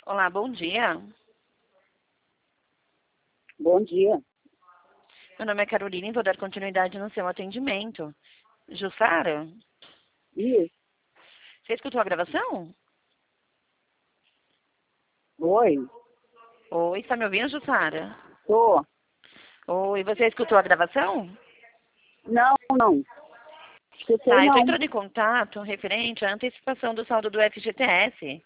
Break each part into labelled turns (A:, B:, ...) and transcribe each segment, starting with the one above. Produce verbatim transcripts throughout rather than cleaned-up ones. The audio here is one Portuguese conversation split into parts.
A: Olá, bom dia.
B: Bom dia.
A: Meu nome é Carolina e vou dar continuidade no seu atendimento. Jussara,
B: Isso.
A: você escutou a gravação?
B: Oi.
A: Oi, está me ouvindo, Jussara?
B: Tô.
A: Oi, você escutou a gravação?
B: Não, não. Escutei
A: Tá, eu estou
B: não.
A: entrando em contato referente à antecipação do saldo do F G T S.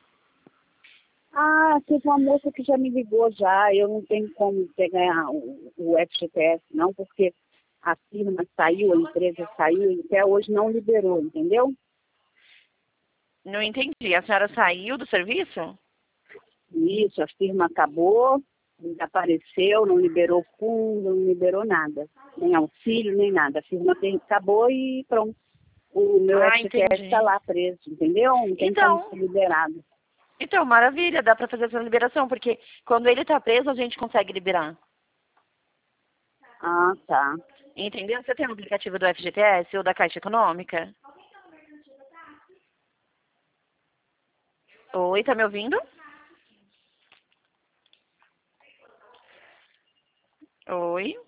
B: Ah, teve uma moça que já me ligou já. Eu não tenho como pegar o, o F G T S, não, porque a firma saiu, a empresa saiu e até hoje não liberou, entendeu?
A: Não entendi. A senhora saiu do serviço?
B: Isso, a firma acabou, desapareceu, não liberou fundo, não liberou nada. Nem auxílio, nem nada. A firma tem- acabou e pronto. O meu
A: Ah,
B: F G T S está
A: entendi.
B: lá preso, entendeu? Não tem como
A: Então,
B: ser liberado.
A: então, maravilha, dá para fazer essa liberação, porque quando ele está preso, a gente consegue liberar.
B: Ah, tá.
A: Entendeu? Você tem o aplicativo do F G T S ou da Caixa Econômica? Oi, tá me ouvindo? Oi?